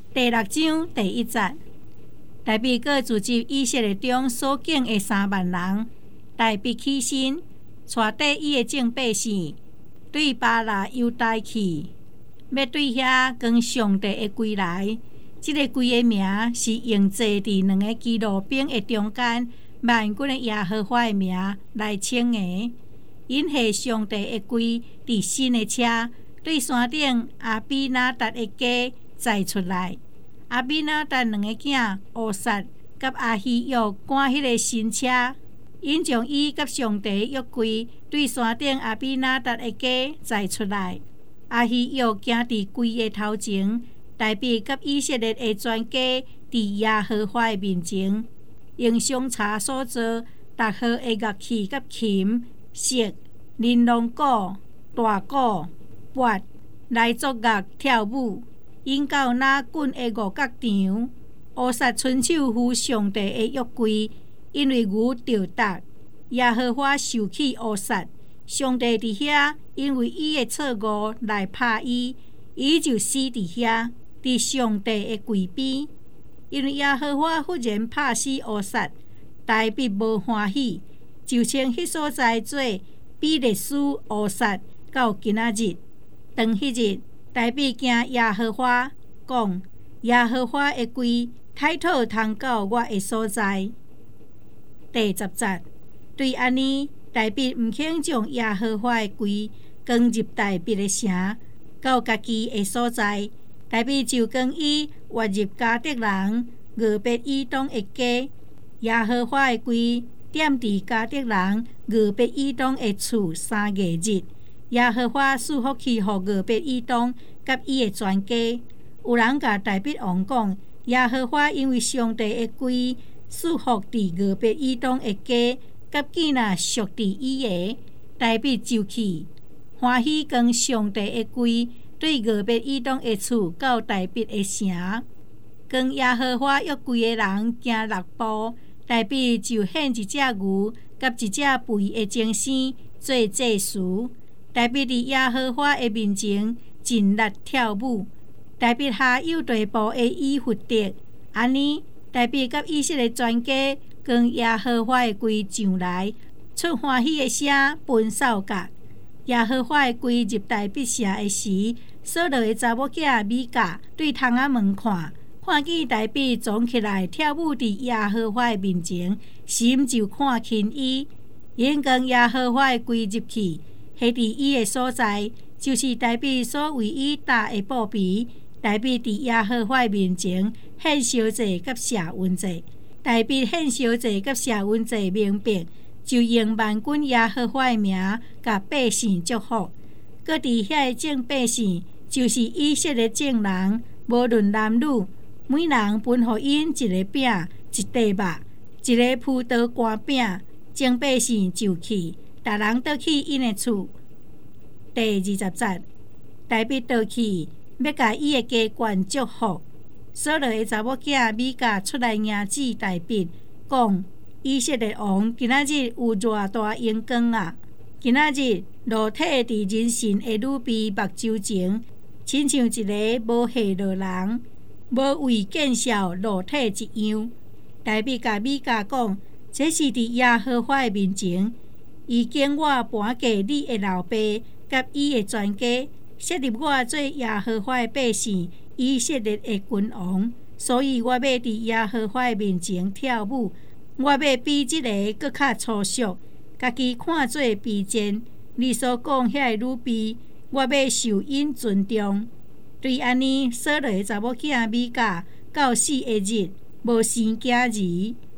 第6章第1节，大卫阁聚集以色列中所敬的3万人，大卫起身，带缀伊的众百姓，对巴拉犹大去，要对遐跟上帝的归来。这个归的名是用坐伫2个基路兵的中间，万军的耶和华的名来称的。因下上帝的归伫新的车，对山顶阿比拿达的家载出来。阿比拿达2个囝乌撒甲阿希约赶迄个新车，因将伊甲上帝约柜对山顶阿比拿达的家载出来。阿希约行伫柜的头前，大卫甲以色列的全家伫耶和华的面前，用香茶所做逐号的乐器甲琴、瑟、玲珑鼓、大鼓、钹来作乐跳舞。因到那滚的五角场，乌撒伸手扶上帝的约柜，因为牛着达，耶和华受气乌撒。上帝伫遐，因为伊的错误来拍伊，伊就死伫遐，伫上帝的柜边。因为耶和华忽然拍死乌撒，大卫无欢喜，就称迄所在做比列斯乌撒，到今仔日。当迄日，大卫惊耶和华，讲耶和华的柜太讨通到我的所在。第10节，对安尼，大卫毋肯将耶和华的柜扛入大卫的城，到家己的所在。大卫就将伊挖入加德人俄别以东的家。耶和华的柜踮伫加德人俄别以东的厝3个日。耶和华赐福气予俄别以东甲伊的全家。有人甲大卫王讲，耶和华因为上帝的柜赐福伫俄别以东的家，甲囡仔属伫伊的。大卫就去，欢喜将上帝的柜对俄别以东的厝到大卫的城。跟耶和华约柜的人行6步，大卫就献一只牛甲一只肥的精生做祭祀。大卫伫耶和华的面前尽力跳舞。大卫下有地步的以弗得，安尼大卫甲以色列全家跟耶和华的柜上来，出欢喜的声，奔扫角。耶和华的柜入大卫城的时，扫罗的查某囝米甲对窗仔门看，看见大卫总起来跳舞伫耶和华的面前，心就看轻伊。因跟耶和华的柜入去，下伫伊的所在，就是大卫所为伊搭的布皮。大卫伫耶和华面前献烧祭甲谢恩祭。大卫献烧祭甲谢恩祭明白，就用万军耶和华的名，甲百姓祝福。搁伫遐的众百姓，就是以色列众人，无论男女，每人分予因一个饼、一块肉、一个葡萄干饼。众百姓就去，逐人倒去因的厝。第20节，大卫倒去，要甲伊的家眷祝福。扫罗的查某囝米甲出来迎旨大卫，讲：以色列王今仔日有偌大荣光啊！今仔日裸体伫人神的女婢目睭前，亲像一个无下落人，无为见笑裸体一样。大卫甲米甲讲：这是伫耶和华的面前，已经我搬嫁你的老爸甲伊的全家，设立我做耶和华的百姓，以色列的君王。所以我要伫耶和华的面前跳舞，我要比这个搁较粗俗，家己看做卑贱。你所讲遐的女婢，我要受因尊重。对安尼，扫罗的查某囝米甲到死的日，无生囝儿。